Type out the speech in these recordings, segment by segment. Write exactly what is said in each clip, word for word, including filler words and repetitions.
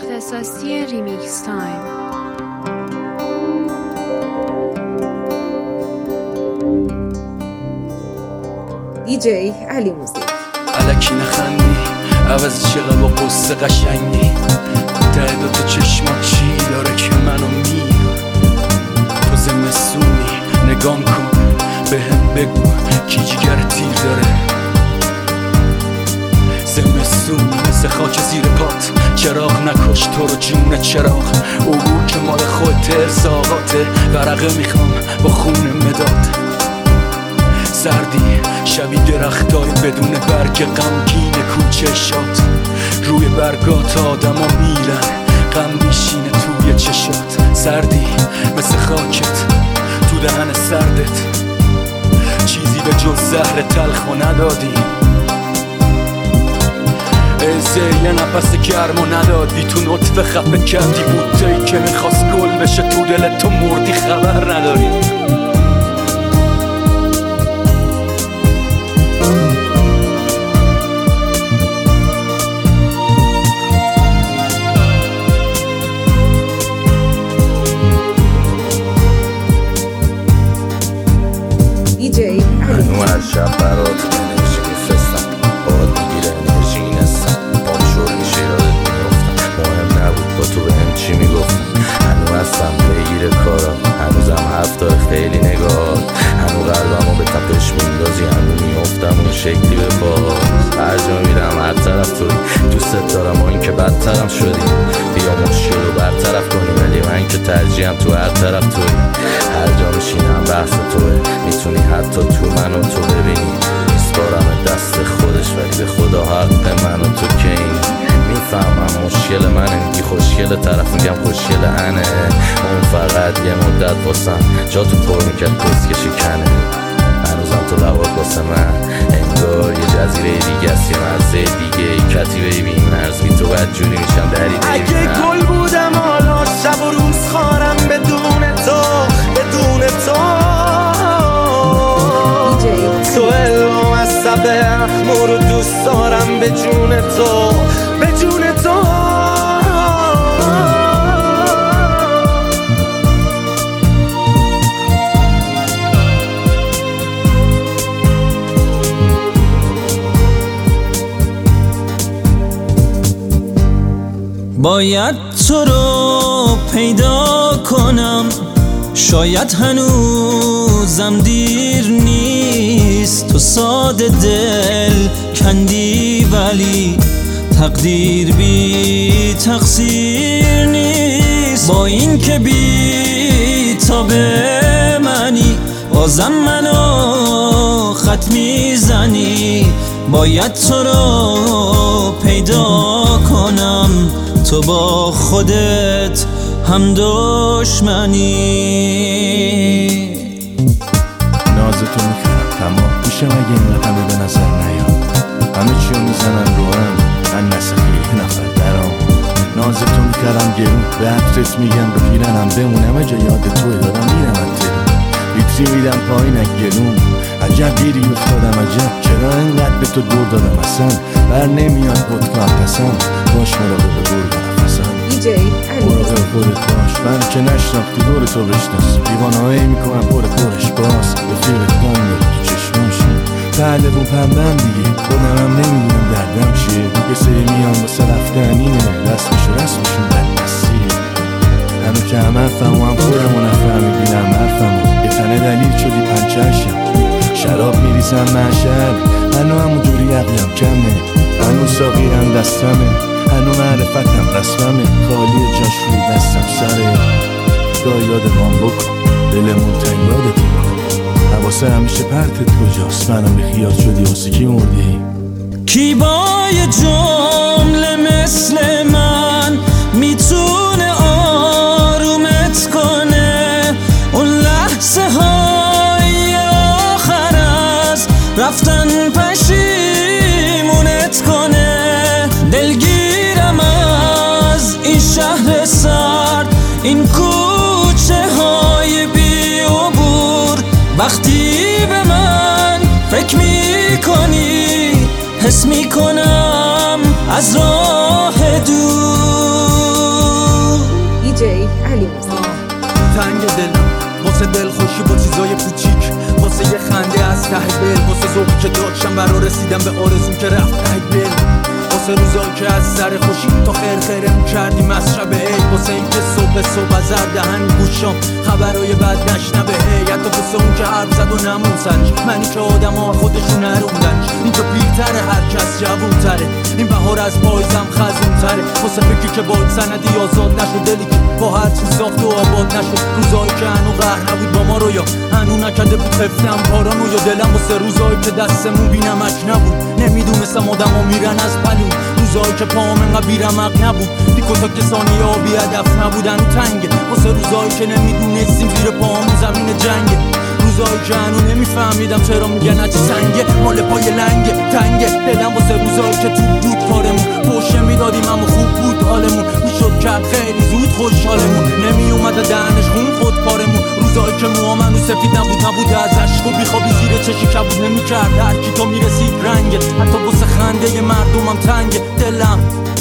اختصاصی ریمیکس تایم. دی جی علی موزیک. الکی نخندی عوض چقدر با قصه قشنگی ته دوتا چشمات چی داره که منو میار تو زمستونی نگام کن به هم بگو کی جگر تیر داره زمستونی مثل خاک زیر پات چراغ نکش تو رو جون چراغ عبور که مال خودت ارزاقاته ورقه میخوام با خون مداد سردی شبیه درختای بدون برگ غمگین کوچه شاد روی برگات آدم ها میرن غم میشینه توی چشات سردی مثل خاکت تو دهن سردت چیزی به جز زهر تلخ و ندادی ازه یه نفس گرم و ندادی تو نطفه خفه کردی بوتهی که میخواست گل بشه تو دلت تو مردی خبر نداری هنو هر شب برات انرژی میفرستم باد میگیره انرژی نستم بام شور میشه یادت میفتم مهم نبود با تو به هم چی میگفتم هنو هستم بگیره کارم هنوزم حرف داره خیلی نگاه هنو قلبمو به تپش میندازی هنو میفتم اون شکلی به باز هر جا میرم هر طرف توی دوست دارم و این که بدترم شدی بیا مشکل رو برطرف کنی ولی من که ترجیحم تو هر طرف توی هر جا میشینم بحث توه میتونی حتی تو منو تو ببینی میسپارم دست خودش ولی به خدا حق منو تو که این میفهمم مشکل منه میگی خوشگل طرف میگم خوشگل انه اون فقط یه مدت واسم جا تو پر میکرد پس که شکنه هنوزم تو لبات واسه من انگار یه جزیره دیگه است یه مرزه دیگه ای کتیبه بی مرز بی تو بدجوری میشم دریده اگه گل بودم حالا شب و روز خارم بدون تو بدون تو تو الوم از سب اخمو رو دوست دارم به جون تو به جون تو باید تو رو پیدا کنم شاید هنوزم دیر نیست تو ساده دل کندی ولی تقدیر بی تقصیر نیست با این که بی تا به منی بازم منو خط میزنی باید تو رو پیدا کنم تو با خودت هم دشمنی نازتو میکنم تمام میشم اگه این همه به نظر نیاد همه چیو میزنن رو هم من نسخی نفر درام نازتو میکردم گرون به عطرت میگم به پیرنم بمونم اجا یاد توی دارم میرم انترون لیتری میدم پایین گلوم عجب گیری افتادم عجب چرا اینقدر به تو دور دادم اصلا بر نمیاد بود کنم پسم باش مراقب گرگ نفسم دی جی علی مراقب خودت باش من که نشناختی دور تو بشناس دیوانهایی میکنم پر پرش باز رفیقت کن میری تو چشماشون پهلوون پنبم دیگه خودم هم نمیدونم دردم چیه یه سری میان واسه رفتن اینه رسمشو رسمشون بدمستیه هنو که هم حرفم و هم خورم و نفهمی بینم حرفم یه تنه دلیل شدی پنچهشم شراب میریزم محشر هنو همونجوری عقلم کمه هنو ساقیرم دستمه هنو معرفتم رسممه خالی جاش روی دستم سره گاه یادمان بکن دلمون تنگ یادت میکن حواسه همیشه پرتت کجاست منو بیخیال شدی واسه کی مردی کی با یه جمله مثل من میتونه آرومت کنه اون لحظه های آخر از رفتن پشیمونت کنه دلگیرم از این شهر سرد این کوچه های بی عبور وقتی به من فکر میکنی حس میکنم از راه دور علی موسیقی. تنگ دلم واسه دلخوشی با چیزای کوچیک، واسه یه خنده از ته دل، واسه ذوقی که داشتم برا رسیدم به آرزوم که رفت ته دل، واسه روزایی که از سر خوشی تا خیر خیره می‌کردیم از شب عید، واسه این که صبح صبح از هر دهن گوشام خبرای بد نشنبه هی، حتی واسه اون که حرف زد و نمون سرش، منی که آدم‌ها خودشون نروندنش، اینجا پیرتره هر کس جوون‌تره، این بهار از پاییزم خزون‌تره، واسه فکری که باید سندی آزاد نشد، دلی که با هر چی ساخت و آباد نشد، روزایی که هنو قهر نبود با ما رو یا هنو نکرده بود خفتم پارانو، یا دلم واسه روزایی که دستمون بینمک نبود، نمیدونستم آدم ها میرن از پلون، روزایی که پاهم انقدر بیرمق نبود، دیکوتا که ثانیه ها بی هدف نبودن و تنگه، واسه روزایی که نمیدونستیم زیر پاهم زمین جنگه، روزایی که هنو نمیفهمیدم چرا میگن هرچی سنگه مال پای لنگه تنگه، دلم واسه روزایی که تو بود کارمون پوشه میدادیم اما خوب بود حالمون، میشد کرد خیلی زود خوشحالمون، نمی اومده دهنش خون خود پارمون، روزایی که موامن و سفید نبود نبود از عشق و بیخوابی زیر چشی کبود نمیکرد هر کی تا میرسید رنگه، حتی واسه خنده مردمم تنگه دلم.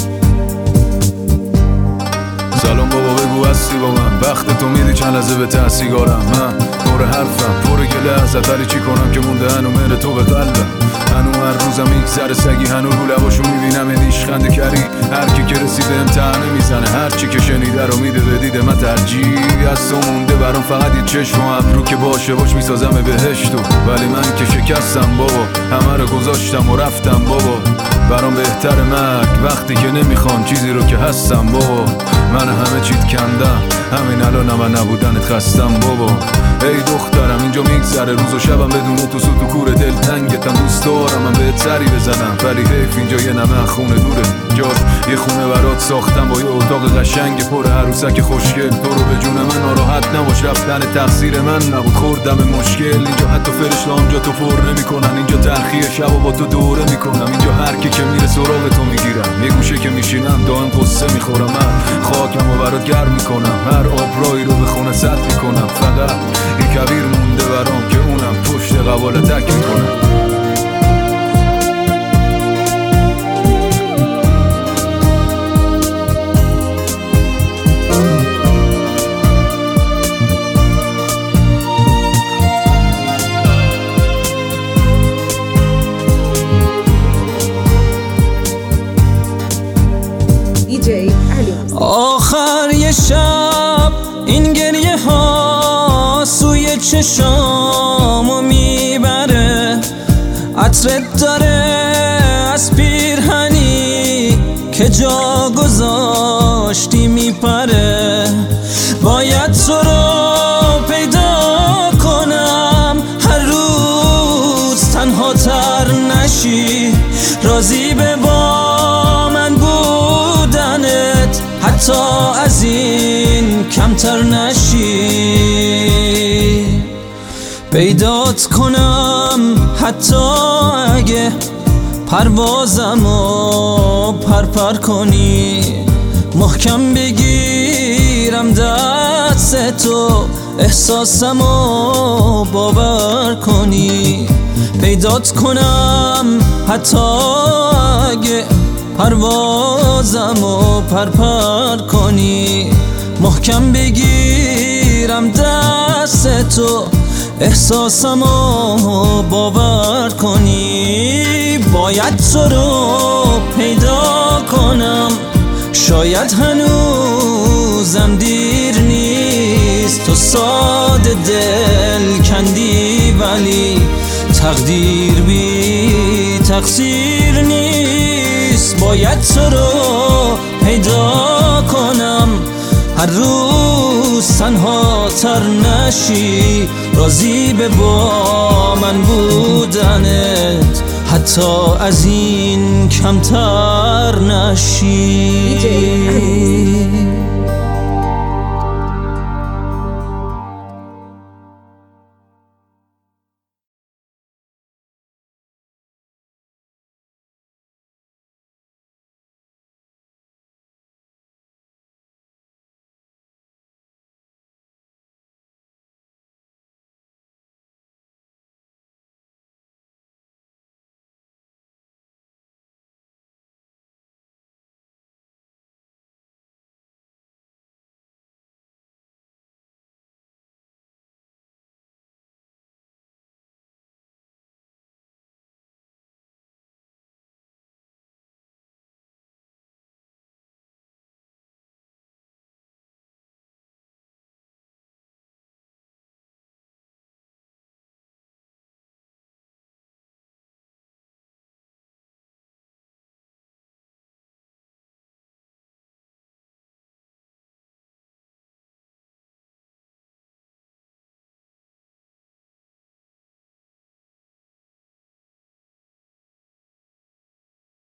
سلام بابا بگو هستی با من، وقت تو میدی چند لحظه به ته سیگارم، من پر حرفم پر گله ازت، ولی چی کنم که مونده هنو مهر تو به قلبم، هنو هر روزم یک ذره سگی، هنو رو لباشو میبینم نیش خنده کری، هر کی که رسیده امتحانه میزنه، هر چی که شنیده رو میده به دیده، من ترجیح از تو مونده برام فقط یه چشم و ابرو که باشه باش میسازم بهشتو، ولی من که شکستم بابا، همه رو گذاشتم و رفتم بابا، برام بهتر مرگ وقتی که نمیخوان چیزی رو که هستم بابا، من همه چیت کندم همین الان من نبودنت خستم بابا، ای دخترم اینجا میگذره روز و شبم بدون تو سو تو کور دل تنگتم، دوست دارم من بهت سری بزنم، ولی حیف اینجا یه نمه خونه دوره، جاش یه خونه برات ساختم با یه اتاق قشنگ پر عروسک خوشگل، تو رو به جون من ناراحت نباش، رفتن تقصیر من نبود، خوردم مشکل، اینجا حتی فرشته همجا تو پر نمیکنن، اینجا تلخی شب و با تو دوره میکنم، اینجا هر کی که میره سراغ تو میگیرم، یه گوشه که میشینم دائم قصه میخورم، من خاکم و برات گرم میکنم، هر آبرایی رو به خونه سد میکنم، فقط یه کبیر مونده برام که اونم پشت قواله تک میکنم. آخر یه شب این گریه ها سوی چشامو میبره، عطرت داره از پیرهنی که جا گذاشتی میپره، باید تو رو پیدا کنم هر روز تنها تر نشی، راضی به با من بودنت حتی از این کمتر نشی، پیدات کنم حتی اگه پروازمو پرپر کنی، محکم بگیرم دست تو احساسمو باور کنی، پیدات کنم حتی اگه پروازمو پرپر کنی، محکم بگیرم دست تو احساسمو باور کنی، باید تو رو پیدا کنم، شاید هنوزم دیر نیست، تو ساده دل کندی ولی تقدیر بی تقصیر نیست، باید تو رو پیدا کنم هر روز تنها تر نشی، راضی به با من بودنت حتی از این کمتر نشی.